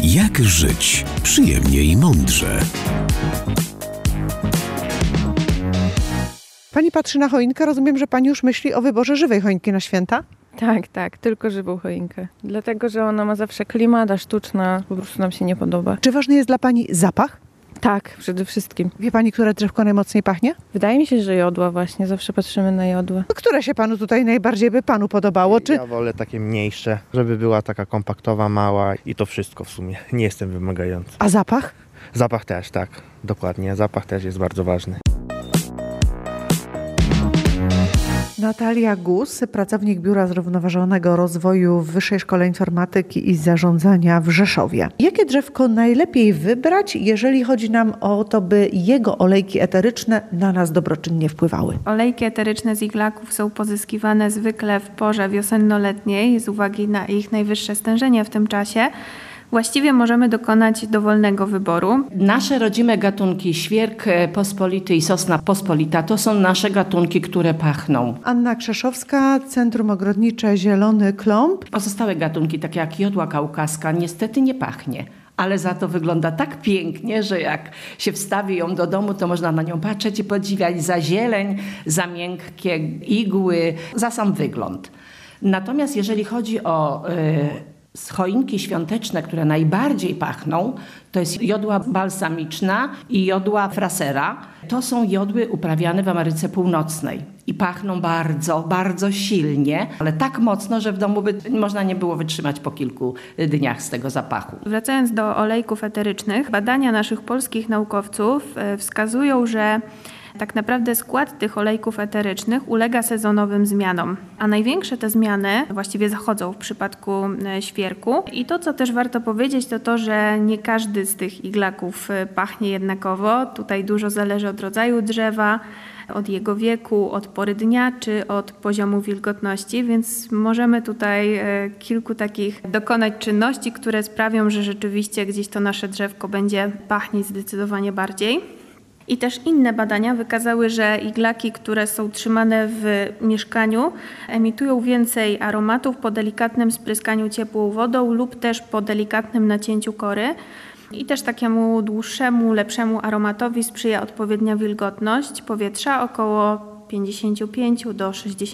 Jak żyć przyjemnie i mądrze? Pani patrzy na choinkę, rozumiem, że pani już myśli o wyborze żywej choinki na święta? Tak, tylko żywą choinkę. Dlatego, że ona ma zawsze klimat, a sztuczna po prostu nam się nie podoba. Czy ważny jest dla pani zapach? Tak, przede wszystkim. Wie pani, które drzewko najmocniej pachnie? Wydaje mi się, że jodła właśnie, zawsze patrzymy na jodłę. Które się panu tutaj najbardziej by panu podobało? Czy... Ja wolę takie mniejsze, żeby była taka kompaktowa, mała i to wszystko w sumie. Nie jestem wymagający. A zapach? Zapach też, tak, dokładnie. Zapach też jest bardzo ważny. Natalia Gus, pracownik Biura Zrównoważonego Rozwoju w Wyższej Szkole Informatyki i Zarządzania w Rzeszowie. Jakie drzewko najlepiej wybrać, jeżeli chodzi nam o to, by jego olejki eteryczne na nas dobroczynnie wpływały? Olejki eteryczne z iglaków są pozyskiwane zwykle w porze wiosenno-letniej z uwagi na ich najwyższe stężenie w tym czasie. Właściwie możemy dokonać dowolnego wyboru. Nasze rodzime gatunki świerk pospolity i sosna pospolita to są nasze gatunki, które pachną. Anna Krzeszowska, Centrum Ogrodnicze Zielony Klomp. Pozostałe gatunki, takie jak jodła kaukaska, niestety nie pachnie. Ale za to wygląda tak pięknie, że jak się wstawi ją do domu, to można na nią patrzeć i podziwiać za zieleń, za miękkie igły, za sam wygląd. Natomiast jeżeli chodzi o choinki świąteczne, które najbardziej pachną, to jest jodła balsamiczna i jodła frasera. To są jodły uprawiane w Ameryce Północnej i pachną bardzo, bardzo silnie, ale tak mocno, że w domu by można nie było wytrzymać po kilku dniach z tego zapachu. Wracając do olejków eterycznych, badania naszych polskich naukowców wskazują, że tak naprawdę skład tych olejków eterycznych ulega sezonowym zmianom, a największe te zmiany właściwie zachodzą w przypadku świerku. I to, co też warto powiedzieć, to to, że nie każdy z tych iglaków pachnie jednakowo. Tutaj dużo zależy od rodzaju drzewa, od jego wieku, od pory dnia czy od poziomu wilgotności, więc możemy tutaj kilku takich dokonać czynności, które sprawią, że rzeczywiście gdzieś to nasze drzewko będzie pachnieć zdecydowanie bardziej. I też inne badania wykazały, że iglaki, które są trzymane w mieszkaniu, emitują więcej aromatów po delikatnym spryskaniu ciepłą wodą lub też po delikatnym nacięciu kory. I też takiemu dłuższemu, lepszemu aromatowi sprzyja odpowiednia wilgotność powietrza, około 55 do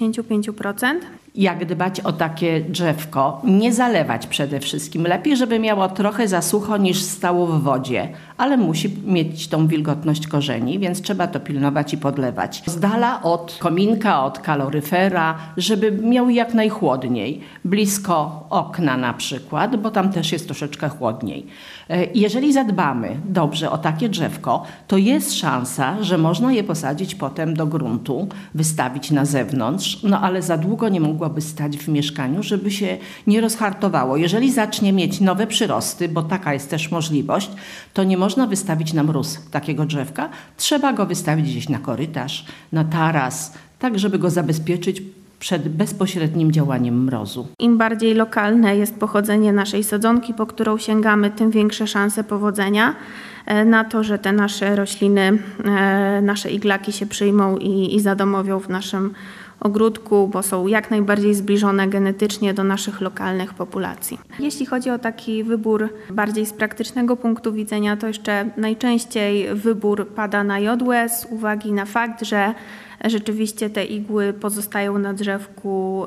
65%. Jak dbać o takie drzewko? Nie zalewać przede wszystkim. Lepiej, żeby miało trochę za sucho niż stało w wodzie, ale musi mieć tą wilgotność korzeni, więc trzeba to pilnować i podlewać. Z dala od kominka, od kaloryfera, żeby miał jak najchłodniej. Blisko okna na przykład, bo tam też jest troszeczkę chłodniej. Jeżeli zadbamy dobrze o takie drzewko, to jest szansa, że można je posadzić potem do gruntu, wystawić na zewnątrz, no ale za długo nie mogłoby stać w mieszkaniu, żeby się nie rozhartowało. Jeżeli zacznie mieć nowe przyrosty, bo taka jest też możliwość, to nie można wystawić na mróz takiego drzewka. Trzeba go wystawić gdzieś na korytarz, na taras, tak żeby go zabezpieczyć przed bezpośrednim działaniem mrozu. Im bardziej lokalne jest pochodzenie naszej sadzonki, po którą sięgamy, tym większe szanse powodzenia na to, że te nasze rośliny, nasze iglaki się przyjmą i zadomowią w naszym ogródku, bo są jak najbardziej zbliżone genetycznie do naszych lokalnych populacji. Jeśli chodzi o taki wybór bardziej z praktycznego punktu widzenia, to jeszcze najczęściej wybór pada na jodłę z uwagi na fakt, że rzeczywiście te igły pozostają na drzewku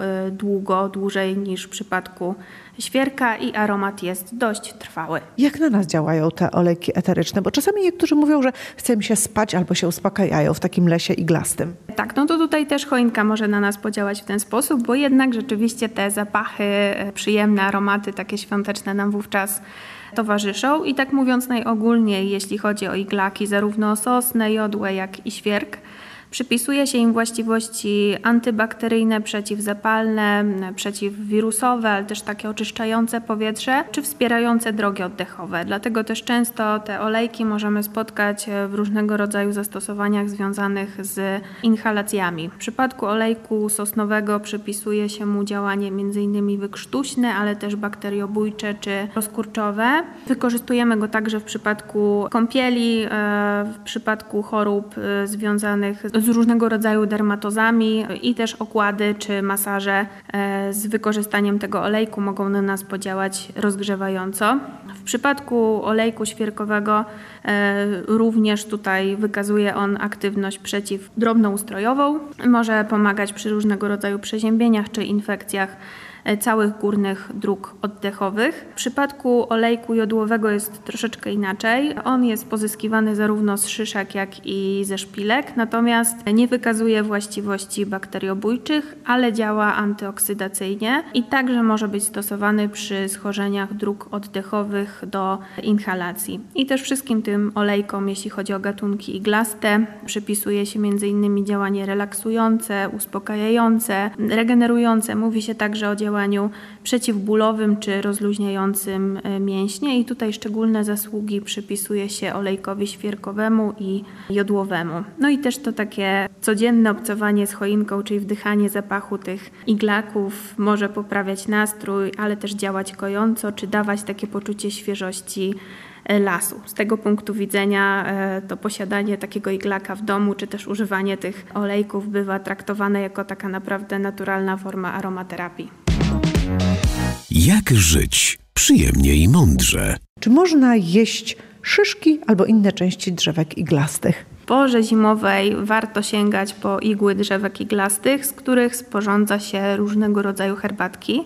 dłużej niż w przypadku świerka i aromat jest dość trwały. Jak na nas działają te olejki eteryczne? Bo czasami niektórzy mówią, że chce im się spać albo się uspokajają w takim lesie iglastym. Tak, no to tutaj też choinka może na nas podziałać w ten sposób, bo jednak rzeczywiście te zapachy, przyjemne aromaty takie świąteczne nam wówczas towarzyszą. I tak mówiąc najogólniej, jeśli chodzi o iglaki, zarówno sosnę, jodłę, jak i świerk, przypisuje się im właściwości antybakteryjne, przeciwzapalne, przeciwwirusowe, ale też takie oczyszczające powietrze, czy wspierające drogi oddechowe. Dlatego też często te olejki możemy spotkać w różnego rodzaju zastosowaniach związanych z inhalacjami. W przypadku olejku sosnowego przypisuje się mu działanie m.in. wykrztuśne, ale też bakteriobójcze czy rozkurczowe. Wykorzystujemy go także w przypadku kąpieli, w przypadku chorób związanych z z różnego rodzaju dermatozami i też okłady czy masaże z wykorzystaniem tego olejku mogą na nas podziałać rozgrzewająco. W przypadku olejku świerkowego również tutaj wykazuje on aktywność przeciwdrobnoustrojową. Może pomagać przy różnego rodzaju przeziębieniach czy infekcjach całych górnych dróg oddechowych. W przypadku olejku jodłowego jest troszeczkę inaczej. On jest pozyskiwany zarówno z szyszek, jak i ze szpilek, natomiast nie wykazuje właściwości bakteriobójczych, ale działa antyoksydacyjnie i także może być stosowany przy schorzeniach dróg oddechowych do inhalacji. I też wszystkim tym olejkom, jeśli chodzi o gatunki iglaste, przypisuje się m.in. działanie relaksujące, uspokajające, regenerujące. Mówi się także o działaniu przeciwbólowym czy rozluźniającym mięśnie i tutaj szczególne zasługi przypisuje się olejkowi świerkowemu i jodłowemu. No i też to takie codzienne obcowanie z choinką, czyli wdychanie zapachu tych iglaków może poprawiać nastrój, ale też działać kojąco czy dawać takie poczucie świeżości lasu. Z tego punktu widzenia to posiadanie takiego iglaka w domu, czy też używanie tych olejków bywa traktowane jako taka naprawdę naturalna forma aromaterapii. Jak żyć przyjemnie i mądrze? Czy można jeść szyszki albo inne części drzewek iglastych? W porze zimowej warto sięgać po igły drzewek iglastych, z których sporządza się różnego rodzaju herbatki.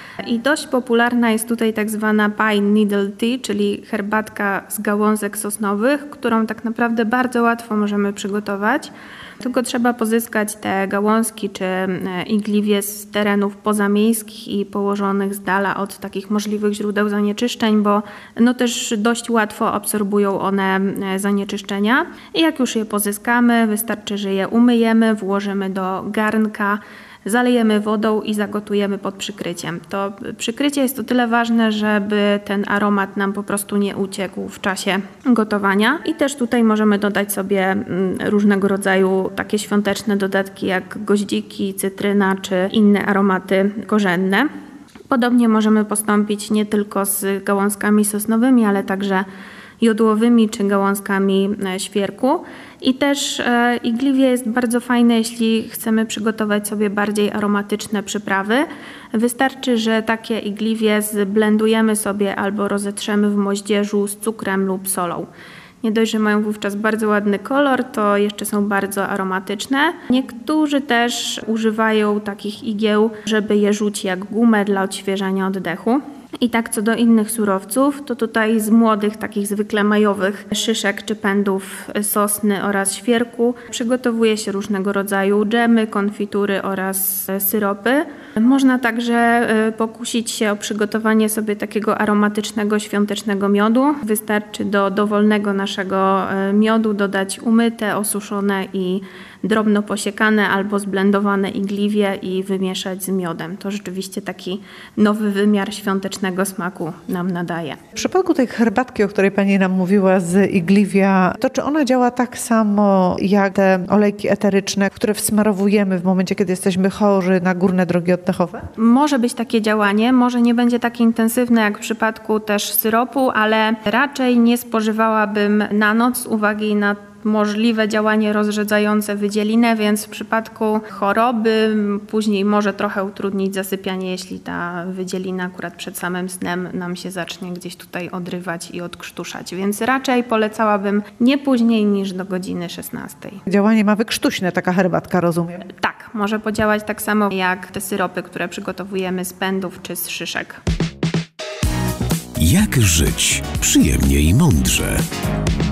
I dość popularna jest tutaj tak zwana pine needle tea, czyli herbatka z gałązek sosnowych, którą tak naprawdę bardzo łatwo możemy przygotować. Tylko trzeba pozyskać te gałązki czy igliwie z terenów pozamiejskich i położonych z dala od takich możliwych źródeł zanieczyszczeń, bo też dość łatwo absorbują one zanieczyszczenia. I jak już je pozyskamy, wystarczy, że je umyjemy, włożymy do garnka, zalejemy wodą i zagotujemy pod przykryciem. To przykrycie jest o tyle ważne, żeby ten aromat nam po prostu nie uciekł w czasie gotowania. I też tutaj możemy dodać sobie różnego rodzaju takie świąteczne dodatki jak goździki, cytryna czy inne aromaty korzenne. Podobnie możemy postąpić nie tylko z gałązkami sosnowymi, ale także jodłowymi czy gałązkami świerku. I też igliwie jest bardzo fajne, jeśli chcemy przygotować sobie bardziej aromatyczne przyprawy. Wystarczy, że takie igliwie zblendujemy sobie albo rozetrzemy w moździerzu z cukrem lub solą. Nie dość, że mają wówczas bardzo ładny kolor, to jeszcze są bardzo aromatyczne. Niektórzy też używają takich igieł, żeby je rzucić jak gumę dla odświeżania oddechu. I tak co do innych surowców, to tutaj z młodych, takich zwykle majowych szyszek czy pędów sosny oraz świerku przygotowuje się różnego rodzaju dżemy, konfitury oraz syropy. Można także pokusić się o przygotowanie sobie takiego aromatycznego, świątecznego miodu. Wystarczy do dowolnego naszego miodu dodać umyte, osuszone i drobno posiekane albo zblendowane igliwie i wymieszać z miodem. To rzeczywiście taki nowy wymiar świątecznego smaku nam nadaje. W przypadku tej herbatki, o której Pani nam mówiła z igliwia, to czy ona działa tak samo jak te olejki eteryczne, które wsmarowujemy w momencie, kiedy jesteśmy chorzy na górne drogi oddechowe? Może być takie działanie, może nie będzie takie intensywne jak w przypadku też syropu, ale raczej nie spożywałabym na noc z uwagi na możliwe działanie rozrzedzające wydzielinę, więc w przypadku choroby później może trochę utrudnić zasypianie, jeśli ta wydzielina akurat przed samym snem nam się zacznie gdzieś tutaj odrywać i odkrztuszać, więc raczej polecałabym nie później niż do godziny 16. Działanie ma wykrztuśne taka herbatka, rozumiem? Tak, może podziałać tak samo jak te syropy, które przygotowujemy z pędów czy z szyszek. Jak żyć przyjemnie i mądrze?